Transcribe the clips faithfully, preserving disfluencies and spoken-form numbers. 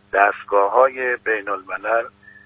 دستگاه‌های بین الملل،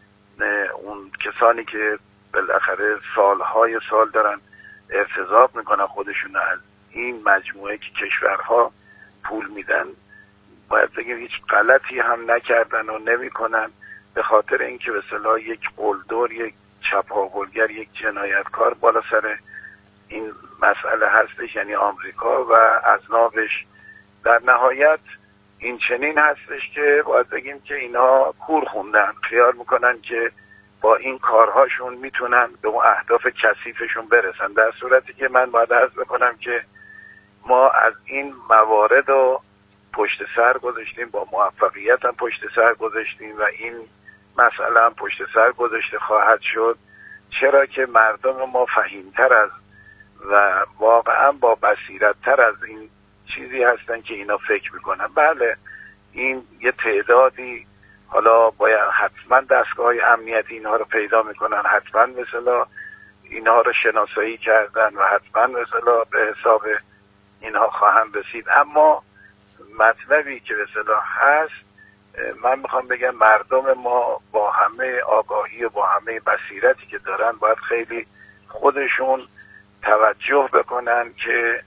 اون کسانی که بالاخره سالهای سال دارن ارتزاق میکنن خودشون از این مجموعه که کشورها پول میدن، باید بگیم هیچ غلطی هم نکردن و نمیکنن، به خاطر اینکه به اصطلاح یک قلدر، یک چپاولگر، یک جنایتکار بالا سر این مسئله هستش، یعنی آمریکا و اذنابش. در نهایت این چنین هستش که باید بگیم که اینا کور خوندن، خیال میکنن که با این کارهاشون میتونن به اون اهداف کثیفشون برسن، در صورتی که من باید عرض بکنم که ما از این موارد رو پشت سر گذاشتیم، با موفقیت هم پشت سر گذاشتیم و این مسئله هم پشت سر گذاشته خواهد شد، چرا که مردم ما فهیمتر از و واقعا با بصیرت تر از این چیزی هستن که اینا فکر میکنن. بله این یه تعدادی حالا باید حتما دستگاه های امنیتی اینها رو پیدا میکنن، حتما مثلا اینها رو شناسایی کردن و حتما مثلا به حساب اینها خواهم رسید. اما مطلبی که مثلا هست، من میخوام بگم مردم ما با همه آگاهی و با همه بصیرتی که دارن باید خیلی خودشون توجه بکنن که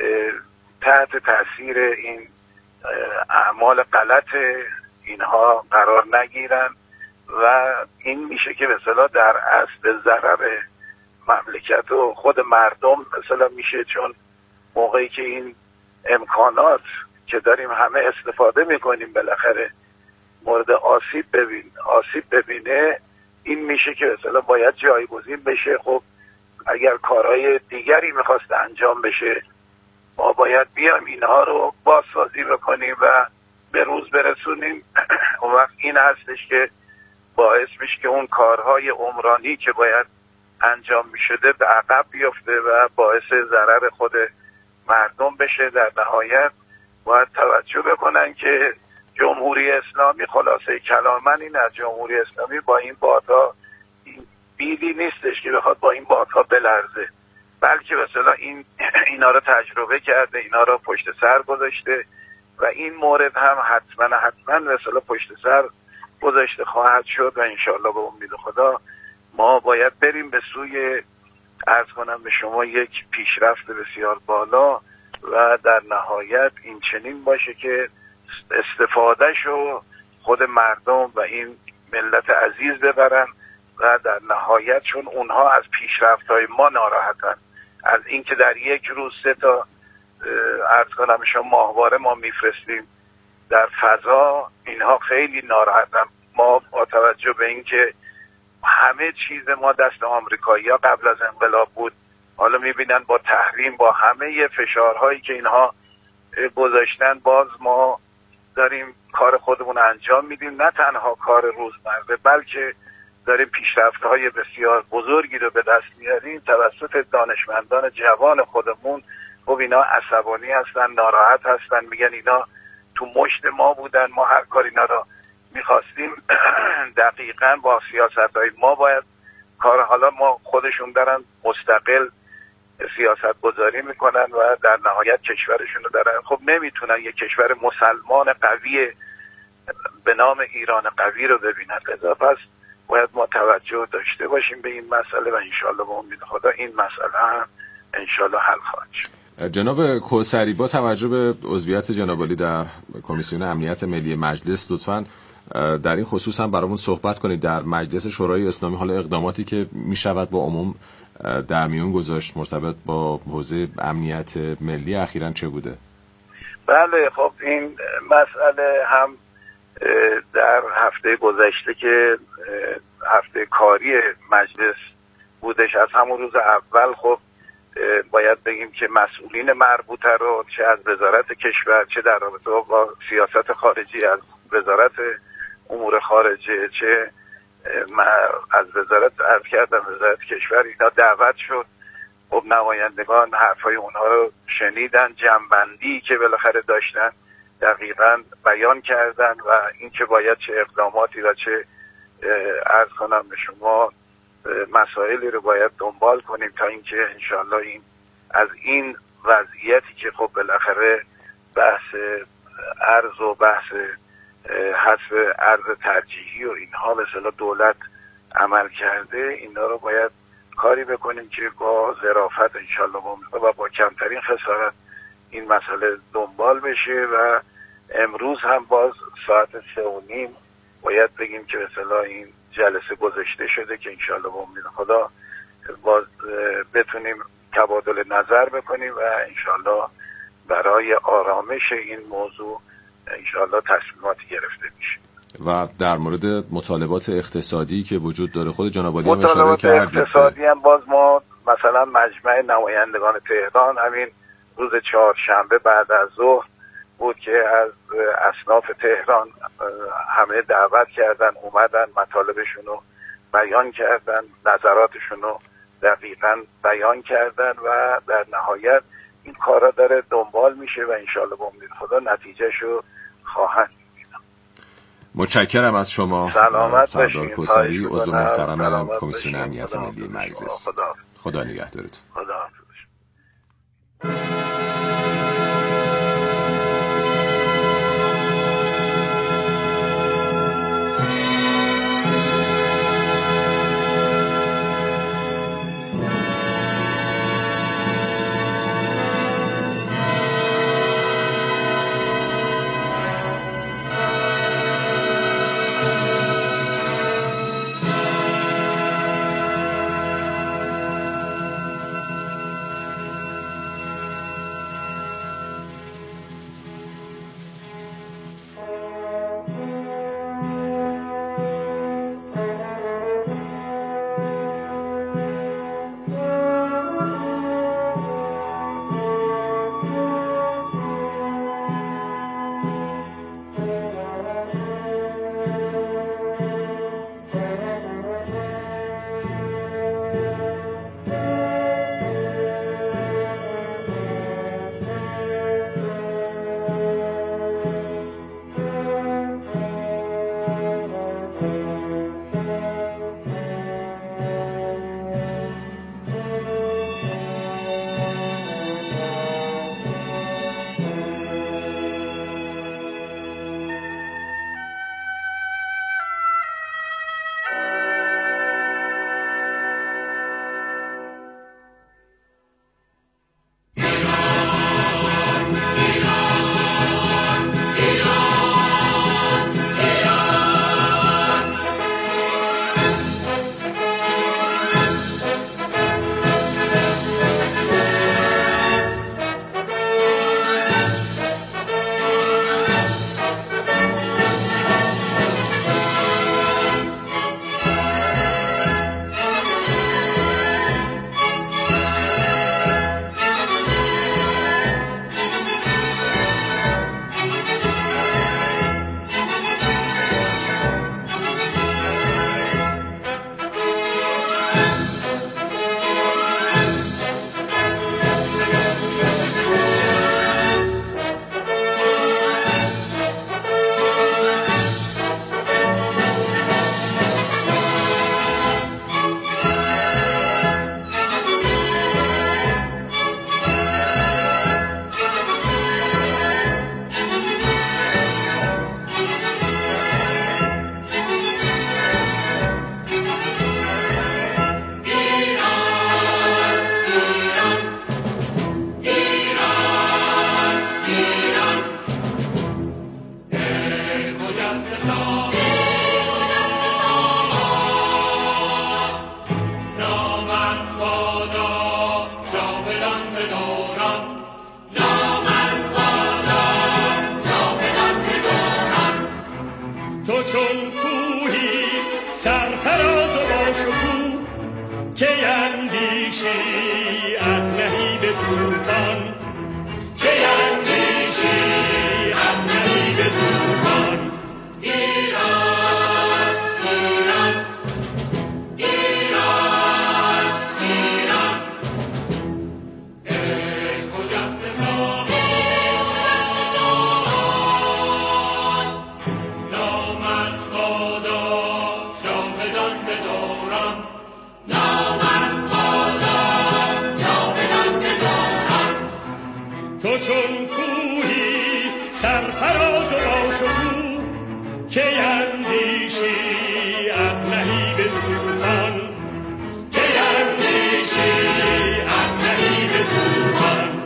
تحت تاثیر این اعمال غلط اینها قرار نگیرن و این میشه که به اصطلاح در اصل به ضرر مملکت و خود مردم مثلا میشه، چون موقعی که این امکانات که داریم همه استفاده میکنیم بالاخره مورد آسیب ببین آسیب ببینه، این میشه که مثلا باید جایگزین بشه. خب اگر کارهای دیگری میخواست انجام بشه ما باید بیام اینها رو بازسازی بکنیم و به روز برسونیم. اون وقت این هستش که باعث میشه که اون کارهای عمرانی که باید انجام میشده به عقب بیفته و باعث ضرر خود مردم بشه. در نهایت باید توجه بکنن که جمهوری اسلامی، خلاصه کلام من این از جمهوری اسلامی با این بادها بیدی نیستش که بخواد با این بادها بلرزه، بلکه مثلا این اینا رو تجربه کرده، اینا رو پشت سر گذاشته و این مورد هم حتما حتما مثلا پشت سر گذاشته خواهد شد و انشالله به امید خدا ما باید بریم به سوی، عرض کنم به شما، یک پیشرفت بسیار بالا و در نهایت این چنین باشه که استفادهشو خود مردم و این ملت عزیز ببرن و در نهایت چون اونها از پیشرفت‌های ما ناراحتن، از اینکه در یک روز سه تا عرض کنم شما ماهواره ما میفرستیم در فضا، اینها خیلی ناراحتن. ما با توجه به اینکه همه چیز ما دست آمریکایی‌ها قبل از انقلاب بود، حالا میبینن با تحریم، با همه فشارهایی که اینها گذاشتن، باز ما داریم کار خودمون انجام میدیم، نه تنها کار روزمره بلکه داریم پیشرفت‌های بسیار بزرگی رو به دست میاریم توسط دانشمندان جوان خودمون. خب اینا عصبانی هستن، ناراحت هستن، میگن اینا تو مشت ما بودن، ما هر کار اینا رو میخواستیم دقیقاً با سیاست‌های ما باید کار، حالا ما خودشون دارن مستقل سیاست گذاری میکنن و در نهایت کشورشون رو دارن. خب نمیتونن یک کشور مسلمان قوی به نام ایران قوی رو ببینن، لذا پس باید ما توجه داشته باشیم به این مسئله و انشالله به امید خدا این مسئله هم انشالله حل خواهد شد. جناب کوثری، با توجه به عضویت جناب عالی در کمیسیون امنیت ملی مجلس، لطفاً در این خصوص هم برامون صحبت کنید. در مجلس شورای اسلامی حالا اقداماتی که میشود با عموم در میون گذاشت مرتبط با حوزه امنیت ملی اخیراً چه بوده؟ بله، خب این مسئله هم در هفته گذشته که هفته کاری مجلس بودش، از همون روز اول خب باید بگیم که مسئولین مربوطه رو چه از وزارت کشور، چه در رابطه با سیاست خارجی از وزارت امور خارجه، چه از وزارت عرض کردم وزارت کشور، اینا دعوت شد. خب نمایندگان حرفای اونها رو شنیدن، جمع‌بندی که بالاخره داشتن دقیقاً بیان کردن و این که باید چه اقداماتی و چه عرض کنم به شما مسائلی رو باید دنبال کنیم تا اینکه انشالله این از این وضعیتی که خب بالاخره بحث ارز و بحث حسب ارز ترجیحی و اینها به اصطلاح دولت عمل کرده، اینا رو باید کاری بکنیم که با ظرافت انشالله و با کمترین خسارت این مسئله دنبال بشه. و امروز هم باز ساعت سه و نیم باید بگیم که به اصطلاح این جلسه گذاشته شده که انشالله با امید خدا باز بتونیم تبادل نظر بکنیم و انشالله برای آرامش این موضوع انشالله تصمیماتی گرفته میشه. و در مورد مطالبات اقتصادی که وجود داره خود جناب عالی هم اشاره مطالبات کردید. اقتصادی هم باز ما مثلا مجمع نمایندگان تهران همین روز چهارشنبه بعد از ظهر بود که از اصناف تهران همه دعوت کردن، اومدن مطالبشون رو بیان کردن، نظراتشون رو دقیقاً بیان کردن و در نهایت این کارا داره دنبال میشه و انشالله با امید خدا نتیجهشو خواهند دید. متشکرم از شما سردار کوثری، عضو محترم کمیسیون امنیت ملی مجلس. خدا, خدا نگهدارتون. خدا تو چون کوهی اندیشی از نهیب طوفان، کی اندیشی از نهیب طوفان.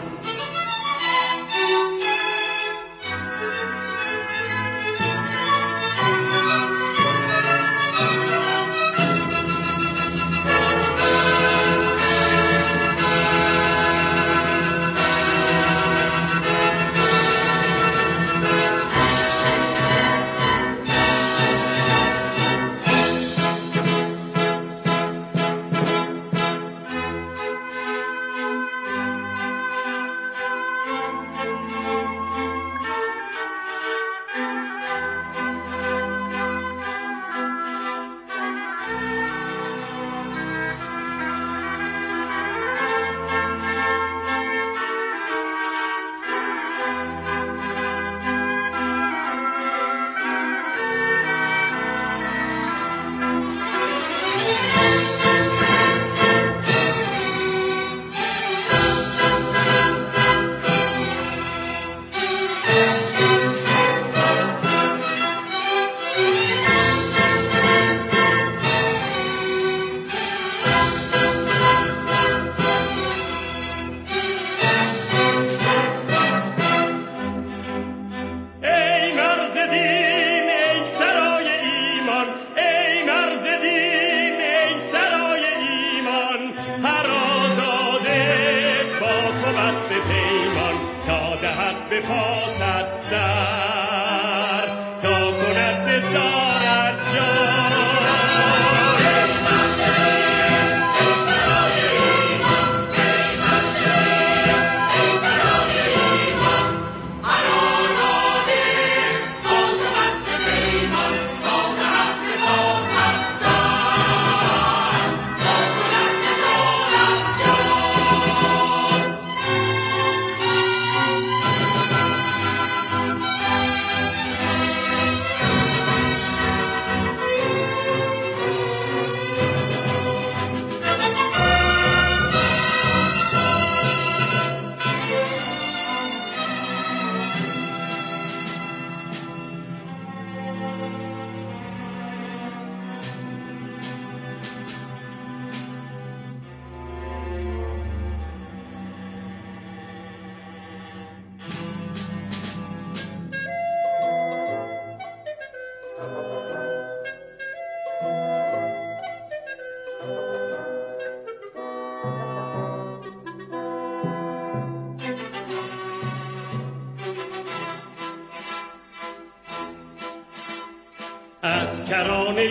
از کرانه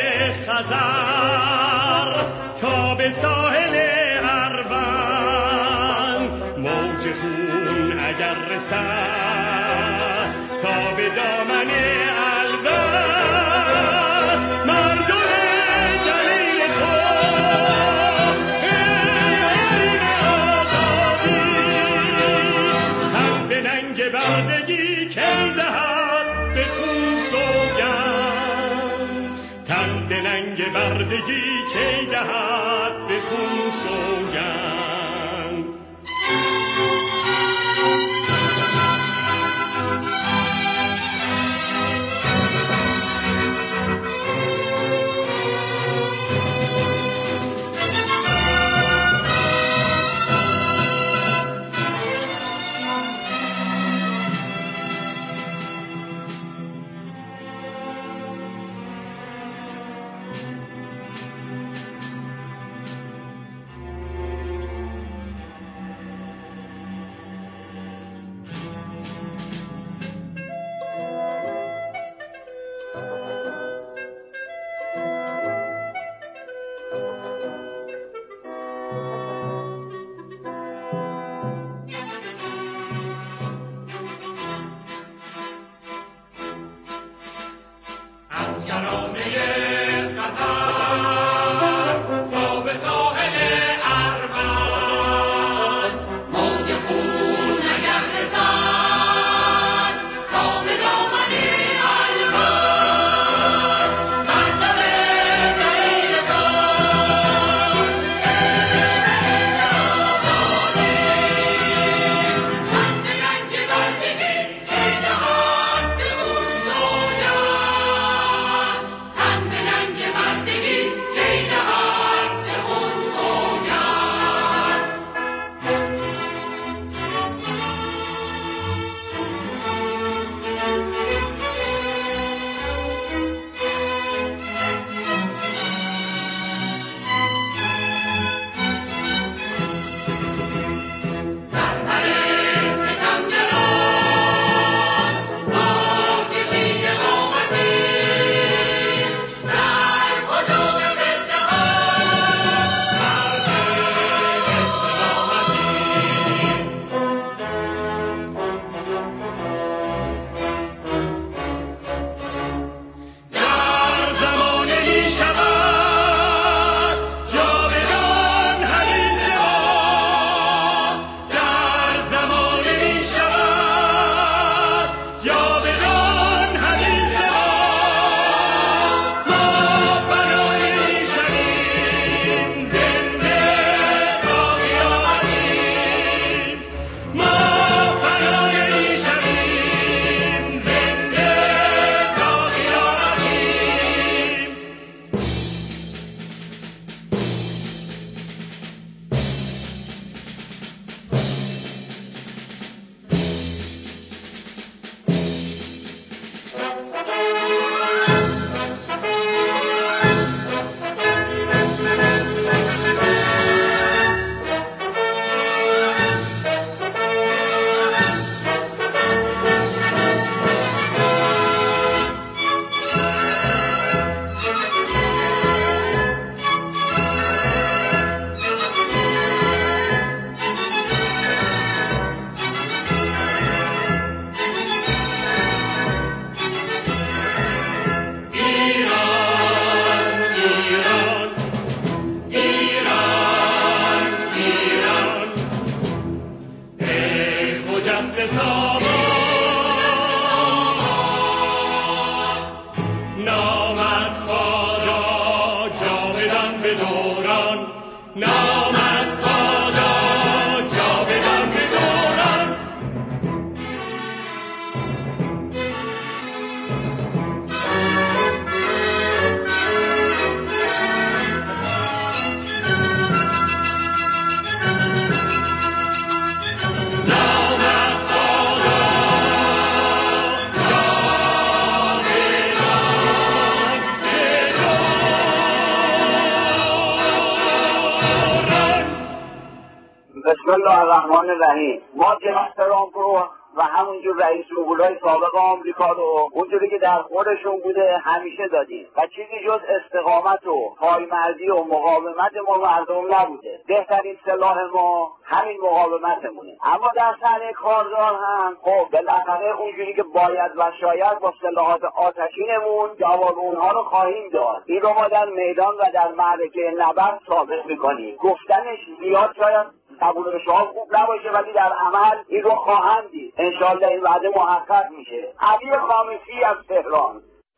خزر تا به ساحل اروان، موج خون اگر رسد تا به دامن الوان، مردم دلیل تو ای آزادی، تن به ننگ بردگی کی دهد به خون سوگند، تن به ننگ بردگی کی دهد به خون سوگند. نام از بالا جاودان بدارم. بسم الله الرحمن الرحیم. ما جناب ترامپ رو و همونجور رئیس جمهورهای سابق آمریکا رو اونجوری که در خودشون بوده همیشه دادیم و چیزی جز استقامت و پایمردی و مقاومت ما مردم نبوده. بهترین سلاح ما همین مقاومتمونه. اما در صحنه کارزار هم خب بالاخره اونجوری که باید و شاید با سلاحات آتشینمون جواب اونها رو خواهیم داد. این رو ما در میدان و در معرکه نبرد ثابت میکنیم. گفتنش زیاد شاید قبول شما خوب نباشه ولی در عمل این رو خواهم دید. انشالله این وعده محقق میشه. علی خامسی از تهران.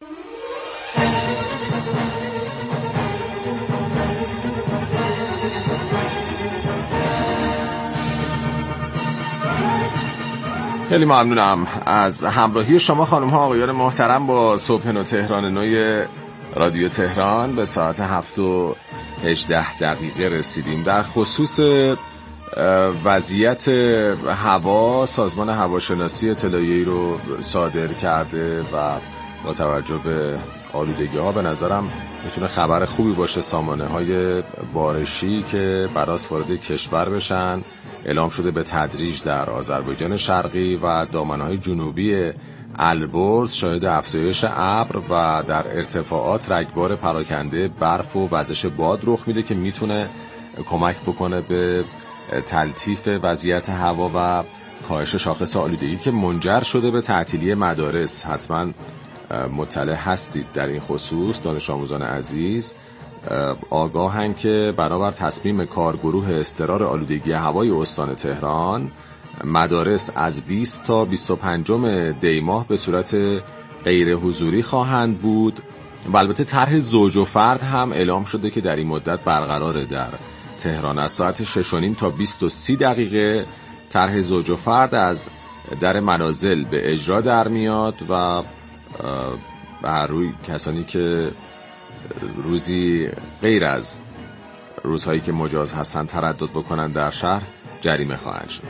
خیلی ممنونم از همراهی شما خانم ها آقایان محترم با صبح نو تهران نوی رادیو تهران. به ساعت هفت و هجده دقیقه رسیدیم. در خصوص وضعیت هوا سازمان هواشناسی اطلاعیه‌ای رو صادر کرده و با توجه به آلودگی ها به نظرم میتونه خبر خوبی باشه. سامانه های بارشی که براس وارد کشور بشن اعلام شده به تدریج در آذربایجان شرقی و دامنه‌های جنوبی البرز شاهد افزایش ابر و در ارتفاعات رگبار پراکنده برف و وزش باد رخ میده که میتونه کمک بکنه به تلطیف وضعیت هوا و کاهش شاخص آلودگی که منجر شده به تعطیلی مدارس. حتما مطلع هستید در این خصوص. دانش آموزان عزیز آگاهن که بنابر تصمیم کارگروه اضطرار آلودگی هوای استان تهران مدارس از بیست تا بیست و پنجم دی ماه به صورت غیر حضوری خواهند بود و البته طرح زوج و فرد هم اعلام شده که در این مدت برقراره در تهران. از ساعت شش و نیم تا بیست و سی دقیقه طرح زوج و فرد از در منازل به اجرا در میاد و بر روی کسانی که روزی غیر از روزهایی که مجاز هستن تردد بکنن در شهر جریمه خواهند شد.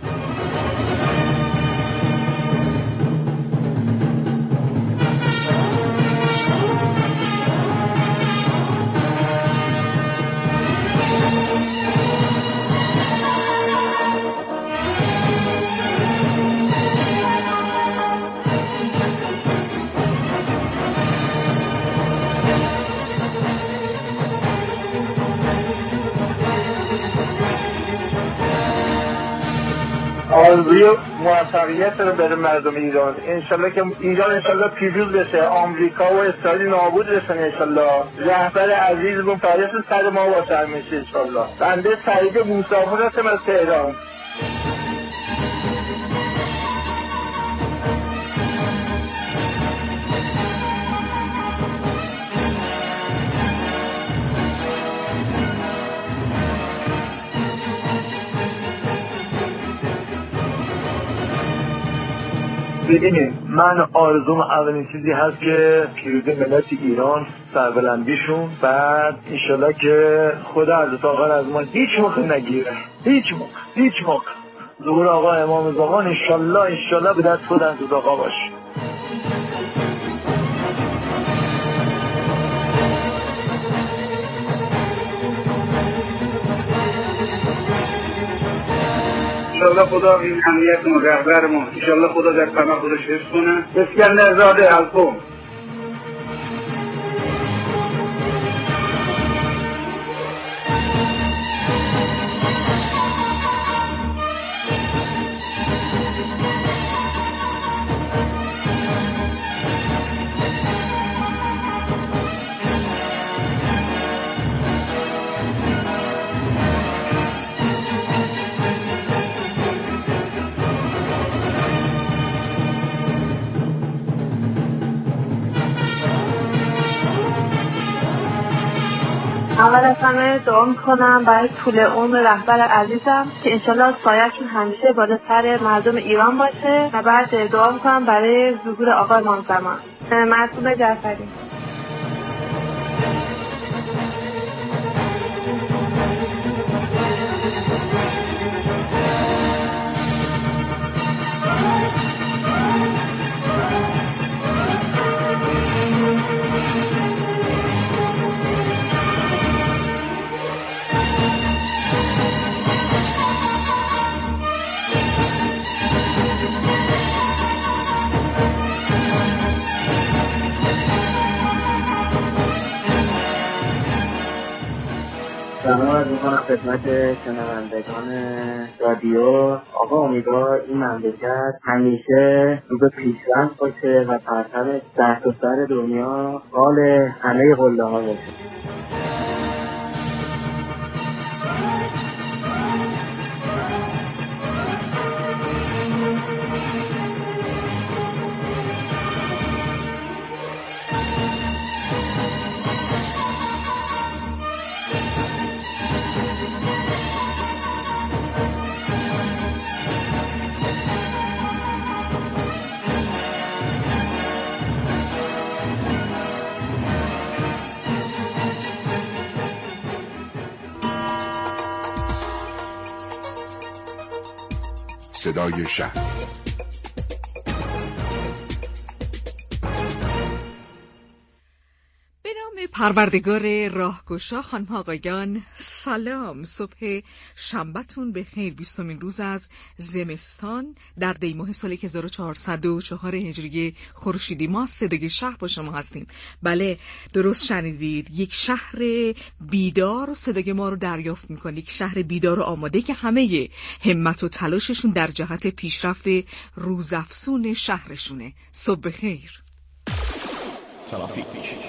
آرزوی موفقیت رو بده مردم ایران. انشالله که ایران انشالله پیروز بشه، آمریکا و اسرائیل نابود بشن انشالله. رهبر عزیزمون فارس سر ما واسر میشه انشالله. بنده سعید موسی‌پور هستم از تهران. ببینید، من آرزوم اولین چیزی هست که پیروزی ملت ایران، سربلندیشون، بعد انشالله که خدا از طاقت از ما هیچ موقع نگیره، هیچ موقع هیچ موقع ظهور آقا امام زمان انشالله انشالله به دست خود از آقا باشه. انشالله خدا این امنیتمون رهبرمون انشالله خدا در پناه خودش حفظ کنه. اسکندر زاده القم. اول از همه دعا میکنم برای طول عمر رهبر عزیزم که انشالله سایه‌شون همیشه بالا سر مردم ایران باشه و بعد دعا میکنم برای ظهور آقای امام زمان. معصومه جعفری. سلام عرض می‌کنم خدمت شنوندگان رادیو. آقا امیدوار این مملکت همیشه رو به پیشرفت باشه و پرچم در تا سر دنیا حال همه قله‌ها باشه. صدای شهر. به نام پروردگار راهگشا، خانم آقایان، سلام. صبح شنبه‌تون بخیر. بیستمین روز از زمستان در دی ماه سال هزار و چهارصد و چهار هجری خورشیدی ما صدای شهر با شما هستیم. بله درست شنیدید، یک شهر بیدار و صدای ما رو دریافت میکنه، یک شهر بیدار و آماده که همه همت و تلاششون در جهت پیشرفت روزافزون شهرشونه. صبح بخیر. ترافیک.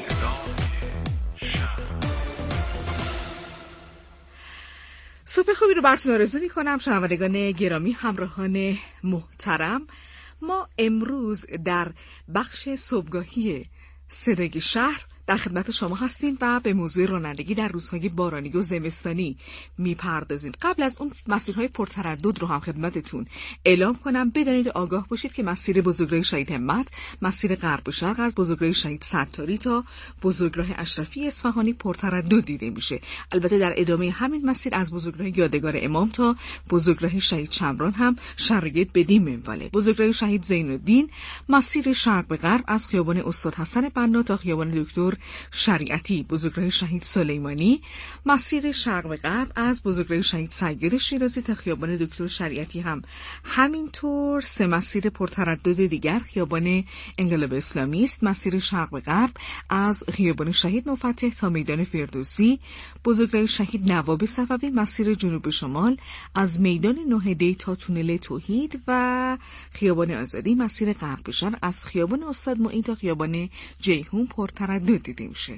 صبح خوبی رو براتون آرزو می‌کنم شنوندگان گرامی، همراهان محترم. ما امروز در بخش صبحگاهی صدای شهر در خدمت شما هستیم و به موضوع رانندگی در روزهای بارانی و زمستانی میپردازیم. قبل از اون مسیرهای پرتردد رو هم خدمتتون اعلام کنم. بدانید آگاه باشید که مسیر بزرگراه شهید همت، مسیر غرب و شرق از بزرگراه شهید ستاری تا بزرگراه اشرفی اصفهانی پرتردد دیده میشه. البته در ادامه همین مسیر از بزرگراه یادگار امام تا بزرگراه شهید شمران هم شرایط بدین منواله. بزرگراه شهید زین‌الدین، مسیر شرق به غرب از خیابان استاد حسن بنا تا خیابان دکتر شریعتی. بزرگراه شهید سلیمانی، مسیر شرق به غرب از بزرگراه شهید سیدگیر شیرازی تا خیابان دکتر شریعتی هم همینطور. سه مسیر پرتردد دیگر خیابان انقلاب اسلامی است، مسیر شرق به غرب از خیابان شهید نوفتح تا میدان فردوسی. بزرگراه شهید نواب صفوی، مسیر جنوب شمال از میدان نهدی تا تونل توحید و خیابان آزادی. مسیر غرب به شرق از خیابان استاد معین تا خیابان جیهون پرتردد دیده میشه.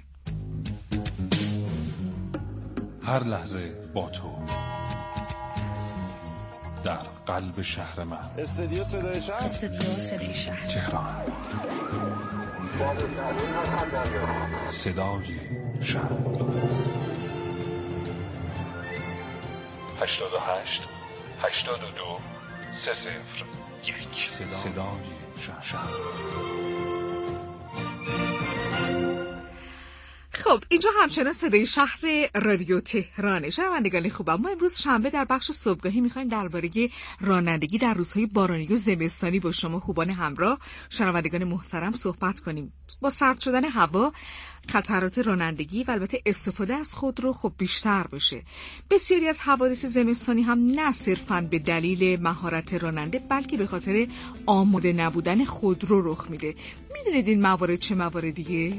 هر لحظه با تو در قلب شهر من. استودیو صدای شهر. استودیو صدای شهر تهران. صدای شهر. هشتاد و هشت هشتاد و دو سه صفر یک. صدای شهر. خب اینجا همچنان صدای شهر رادیو تهرانه. شنوندگان خوبم، ما امروز شنبه در بخش صبحگاهی میخوایم درباره رانندگی در روزهای بارانی و زمستانی با شما خوبان همراه شنوندگان محترم صحبت کنیم. با سرد شدن هوا خطرات رانندگی و البته استفاده از خودرو خب بیشتر بشه. بسیاری از حوادث زمستانی هم نه صرفاً به دلیل مهارت راننده بلکه به خاطر آماده نبودن خودرو رخ میده. میدونید این موارد چه مواردیه؟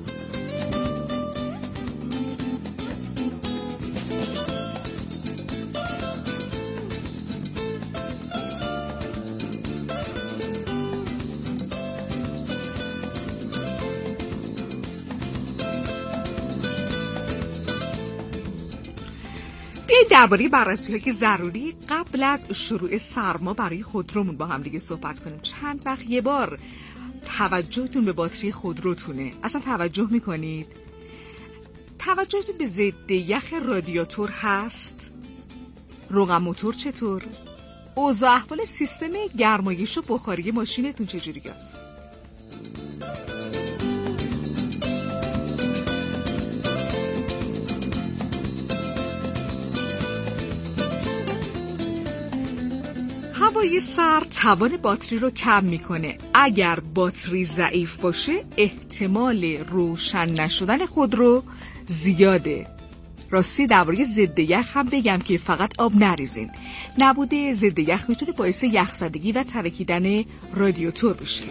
درباره بررسی‌های که ضروری قبل از شروع سرما برای خودرومون با هم دیگه صحبت کنیم. چند وقت یه بار توجهتون به باتری خودروتونه؟ اصلا توجه میکنید؟ توجهتون به ضد یخ رادیاتور هست؟ روغن موتور چطور؟ اوضاع احوال سیستم گرمایش و بخاری ماشینتون چجوری است؟ هوای سرد توان باتری رو کم میکنه. اگر باتری ضعیف باشه احتمال روشن نشدن خودرو زیاده. راستی درباره ضد یخ هم بگم که فقط آب نریزین. نبود ضد یخ میتونه باعث یخزدگی و ترکیدن رادیاتور بشه.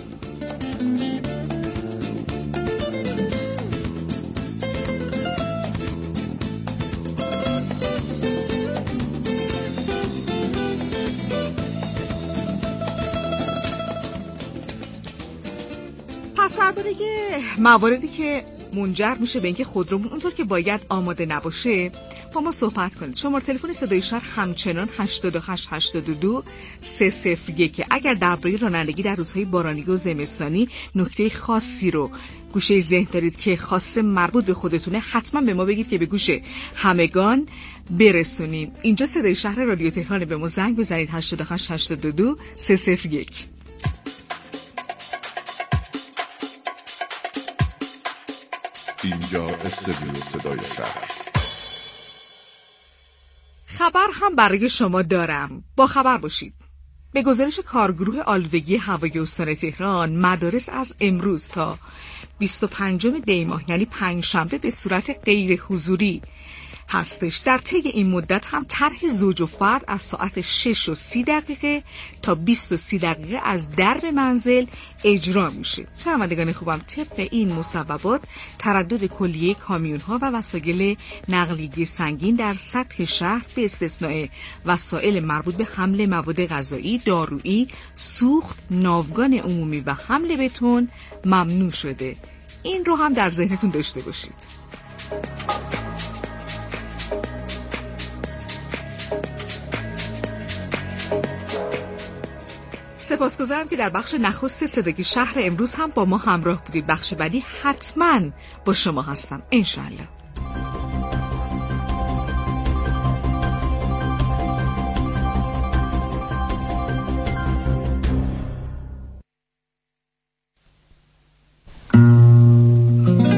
پس درباره مواردی که منجر میشه به اینکه خودرومون اونطور که باید آماده نباشه با ما صحبت کنید. شماره تلفن صدای شهر همچنان هشتاد و هشت هشتاد و دو سه صفر یک. اگر درباره رانندگی در روزهای بارانی و زمستانی نکته خاصی رو گوشه ذهن دارید که خاص مربوط به خودتونه، حتما به ما بگید که به گوش همگان برسونیم. اینجا صدای شهر رادیو تهران، به ما زنگ بزنید هشتاد و هشت هشتاد و دو سه صفر یک. اینجا استودیو صدای شهر. خبر هم برای شما دارم، با خبر باشید. به گزارش کارگروه آلودگی هوای استان تهران، مدارس از امروز تا بیست و پنجم دی ماه یعنی پنجشنبه به صورت غیر حضوری هستش. در طی این مدت هم طرح زوج و فرد از ساعت شش و سی دقیقه تا بیست و سی دقیقه از درب منزل اجرا میشه. شنوندگان خوبم، طبق این مصوبات تردد کلیه کامیون ها و وسایل نقلیه سنگین در سطح شهر به استثناء وسایل مربوط به حمل مواد غذایی، دارویی، سوخت، ناوگان عمومی و حمل بتون ممنوع شده. این رو هم در ذهنتون داشته باشید. سپاسگزارم که در بخش نخست صدای شهر امروز هم با ما همراه بودید. بخش بعدی حتما با شما هستم انشالله.